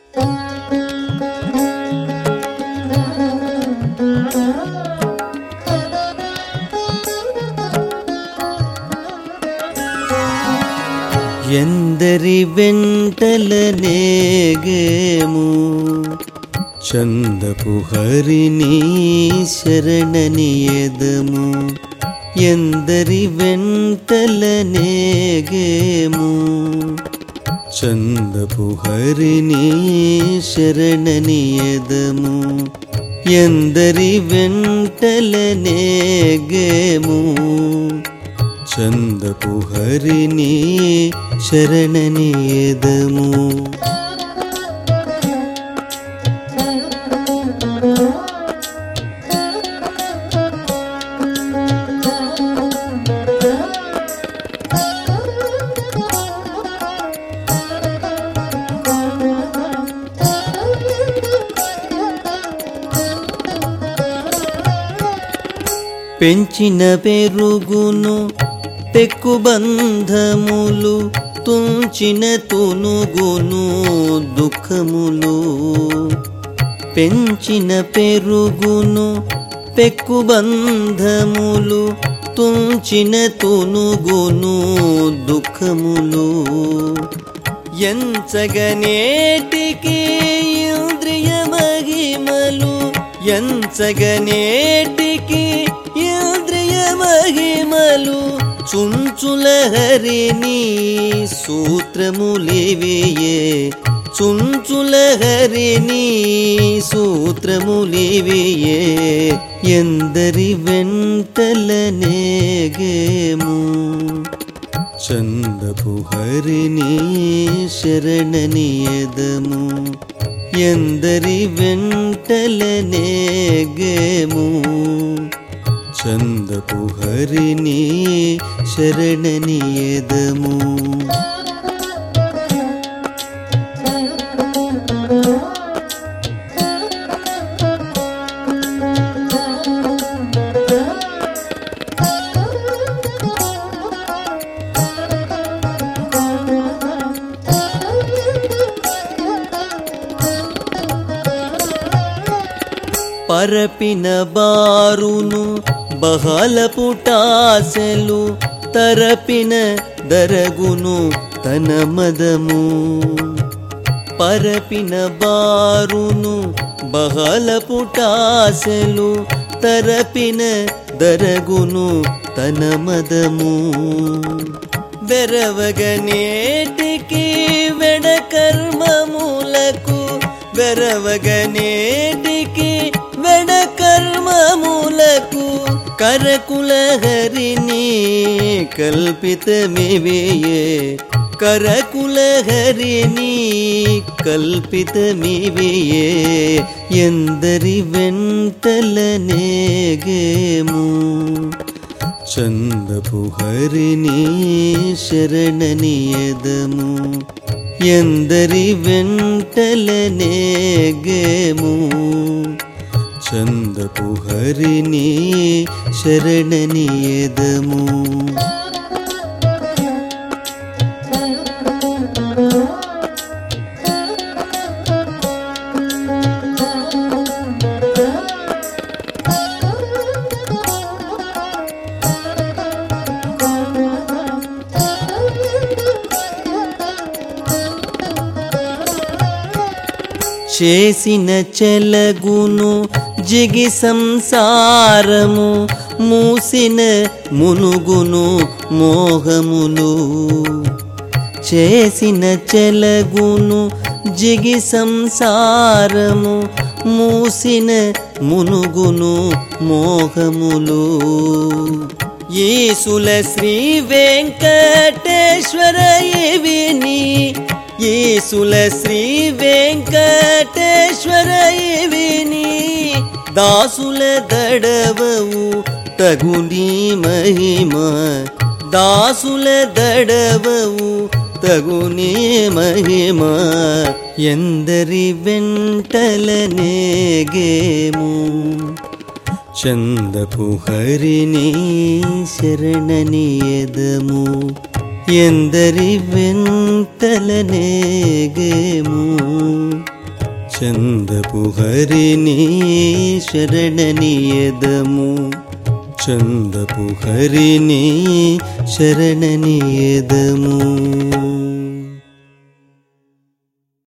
ఎందరి వెంటలనేగేము చందపు హరిని శరణనియదము. ఎందరి వెంటలనేగేము చందపు హరిని శరణనియదము. ఎందరి వెంటలనేగేము చందపు హరిని శరణనియదము. పెంచిన పెరుగును పెక్కుబంధములు, తుంచిన తునుగును దుఃఖములు. పెంచిన పెరుగును పెక్కుబంధములు, తుంచిన తునుగును దుఃఖములు. ఎంచగనేటికి ఇంద్రియ మహిమలు, ఎంచగనేటికి ఇంద్రియ మహిమలు. చుంచుల హరిని సూత్రములివియే, చుంచుల హరిని సూత్రములివియే. ఎందరి వెంటలనేగేము చందపు హరిని శరణనియదము. ఎందరి వెంటలనేగేము చందపు హరిని శరణనియదము. పరపిన బారును బహలపుటాసెలు, తరపిన దరగును తన మదము. పరపిన బారును బహలపుటాసెలు, తరపిన దరగును తన మదము. వెరవగనేటికి వెడకర్మములకు, వెరవగనేటికి వెడకర్మములకు. కరకుల హరిని కల్పితమివియే, కరకుల హరిని కల్పితమివియే. ఎందరి వెంటలనేగేము చందపు హరిని శరణనియదము. ఎందరి వెంటలనేగేము చందపు హరిని శరణనియదము. చేసిన చెలగును జిగి సంసారము, మూసిన మునుగును మోహములు. చేసిన చెలగును జిగి సంసారము, మూసిన మునుగును మోహములు. ఈసుల శ్రీ వెంకటేశ్వర ఇవిని, ఈసుల శ్రీ వెంకటేశ్వర ఇవిని. దాసుల దడవవు తగుని మహిమ, దాసుల దడవవు తగుని మహిమ. ఎందరి వెంటలనేగేము చందపు హరిని శరణనియదము. ఎందరి వెంటలనేగేము చందపు హరిని శరణనియదము చందపు హరిని శరణనియదము